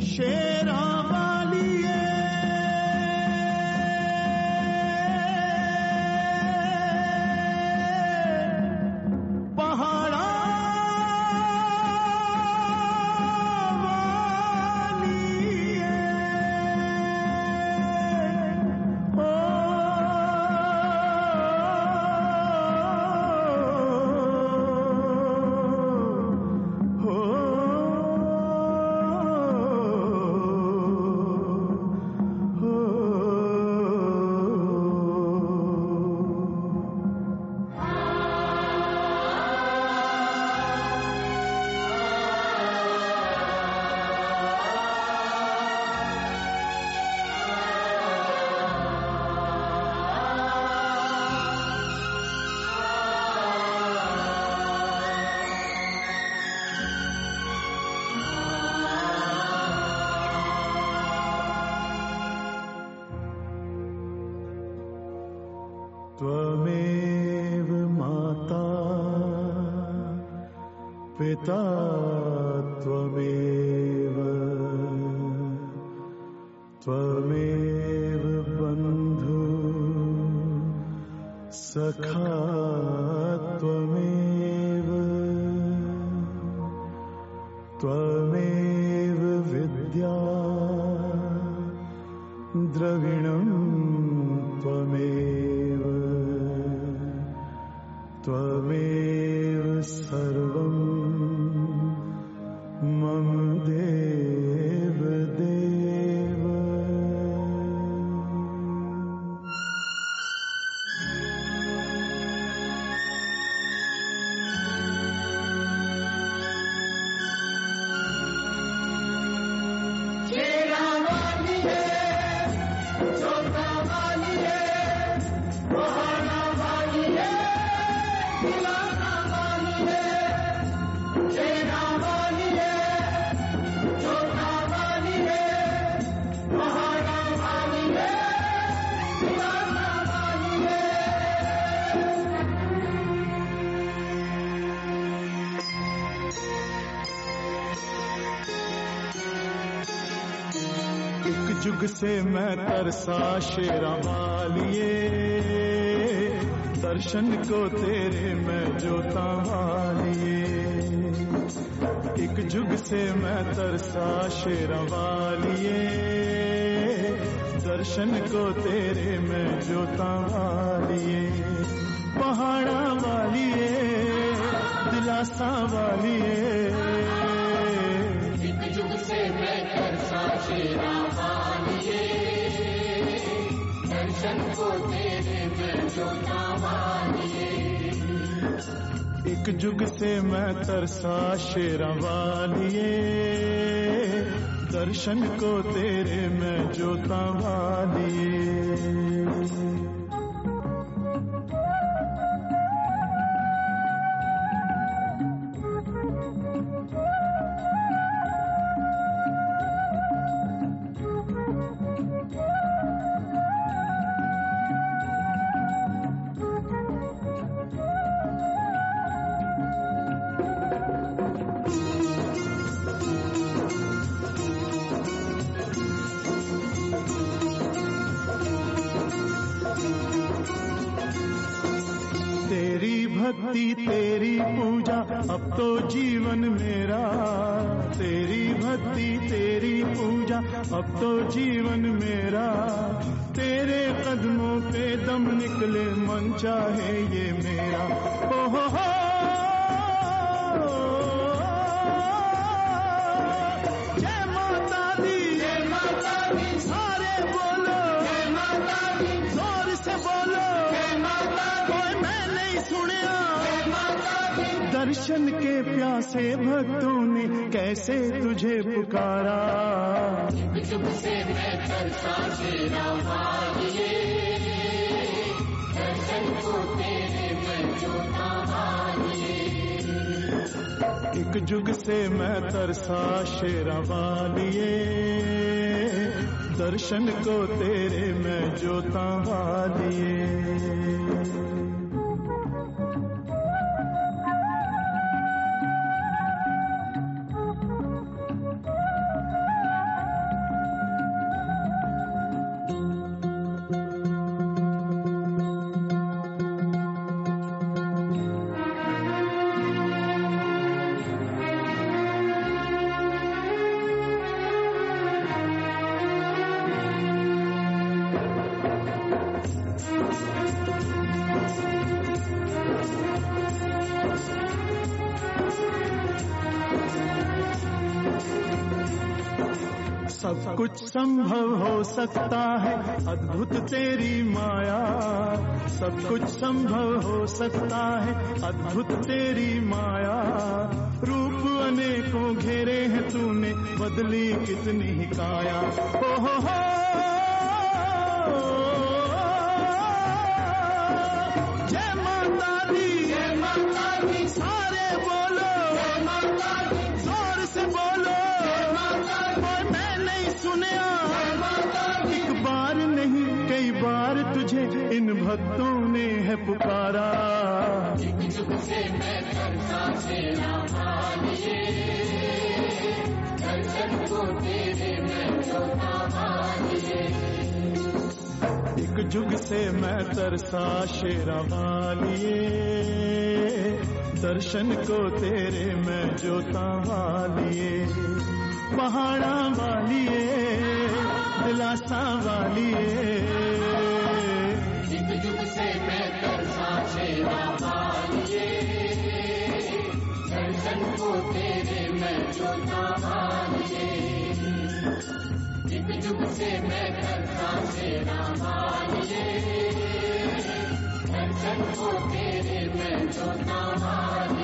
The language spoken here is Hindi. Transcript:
शेरा वालिए पहाड़ा वालिए त्वमेव माता पिता त्वमेव त्वमेव बन्धु सखा त्वमेव त्वमेव विद्या द्रविणं त्वमेव त्वमेव सर्वं मम देव देव। शेरा वालिए जोता वालिए पहाड़ा वालिए दिलाना वालिए शेरा वालिए जोता वालिए पहाड़ा वालिए दिलाना वालिए। एक जुग से मैं तरसा शेरा वालिए दर्शन को तेरे मैं जोता वालिए। एक जुग से मैं तरसा शेरा वालिए दर्शन को तेरे मैं जोता वालिए। पहाड़ा वालिए दिलासा वालिए एक जुग से मैं तरसा शेरा वालिए दर्शन को तेरे मैं जोता वालिए। एक जुग से मैं तरसा शेरा वालिए दर्शन को तेरे मैं जोता वालिए। तेरी भक्ति तेरी पूजा अब तो जीवन मेरा। तेरी भक्ति तेरी पूजा अब तो जीवन मेरा। तेरे कदमों पे दम निकले मन चाहे ये मेरा। ओ हो जय माता दी सारे बोलो जय माता दी जोर से बोलो जय माता कोई मैं नहीं सुनिया। जय माता दी दर्शन के प्यासे भक्तों ने कैसे तुझे पुकारा। एक जुग से मैं तरसा शेरा वालिए दर्शन को तेरे मैं जोता वालिए। एक जुग से मैं तरसा शेरा वालिए दर्शन को तेरे मैं जोता वालिए। सब कुछ संभव हो सकता है, अद्भुत तेरी माया। सब कुछ संभव हो सकता है, अद्भुत तेरी माया। रूप अनेकों घेरे हैं तूने, बदली कितनी ही काया। हो जय माता दी, जय माता दी, सारे बोलो जय माता दी, जोर से बोलो जय माता दी। और मैं नहीं सुनया जय माता दी, एक बार नहीं कई बार तुझे इन भक्तों ने है पुकारा। जुग जुग से मैं करता तेरा मानिए, दर्शन को तेरे मैं जोता मानिए। एक जुग से मैं तरसा शेरा वालिए, दर्शन को तेरे मैं जोता वालिए। पहाड़ा वालिए, दिलासा वालिए। जुग जुग से मैं तरसा शेरा वालिए, दर्शन को तेरे मैं जोता वालिए। जुग जुग से मैं करता तेरा मानिए, दर्शन को तेरे मैं जोता मानिए।